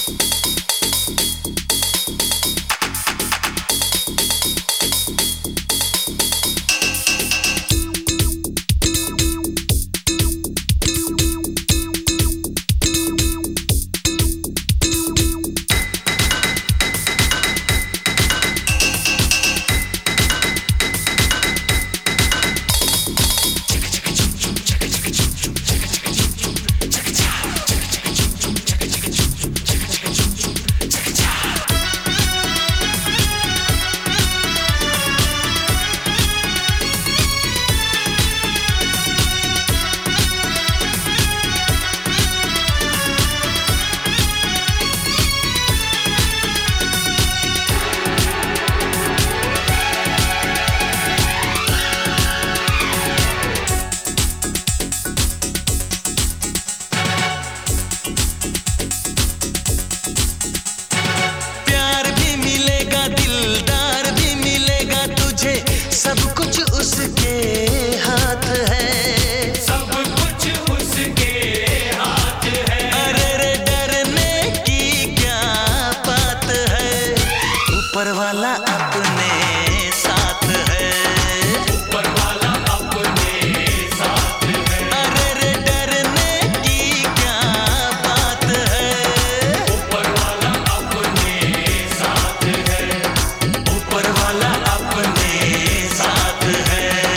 सब कुछ उसके हाथ है, सब कुछ उसके हाथ है। अरे रे डरने की क्या बात है, ऊपर वाला अपने साथ है, ऊपर वाला अपने साथ है। अरे रे डरने की क्या बात है, ऊपर वाला अपने साथ है, ऊपर वाला अपने साथ है।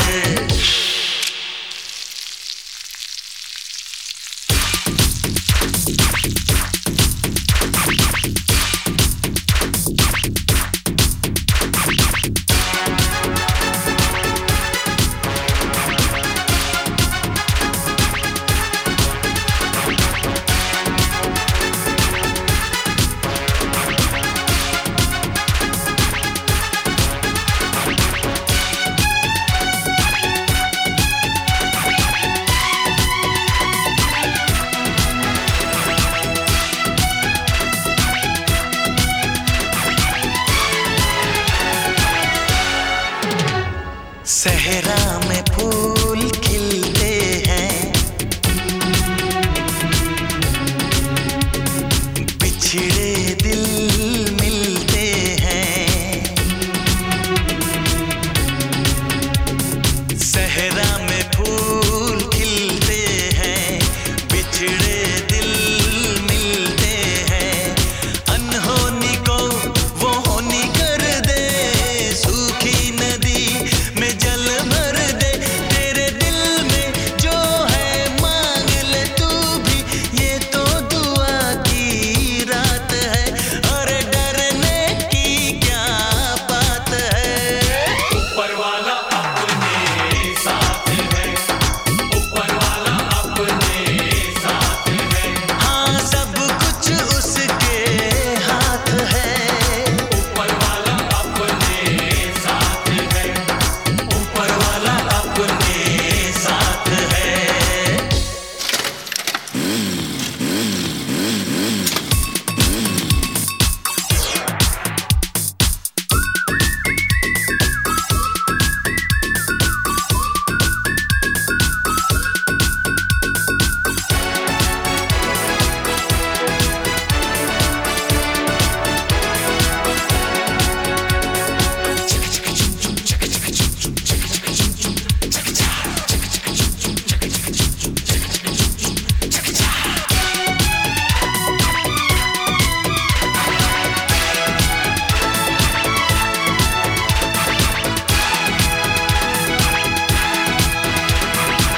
सहरा में फूल खिलते हैं, बिछड़े दिल मिलते हैं, सहरा में फूल खिलते हैं, बिछड़े दिल मिलते हैं, अनहोनी को वो होनी कर दे, सूखी नदी में जल भर दे, तेरे दिल में जो है मांग ले तू भी, ये तो दुआ की रात है, और डरने की क्या बात है, ऊपर वाला अपने साथ है, ऊपर वाला अपने साथ है। हाँ सब कुछ उसके हाथ है, ऊपर वाला अपने साथ है, ऊपर वाला अपने साथ है।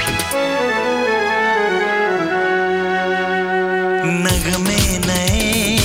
नगमे नए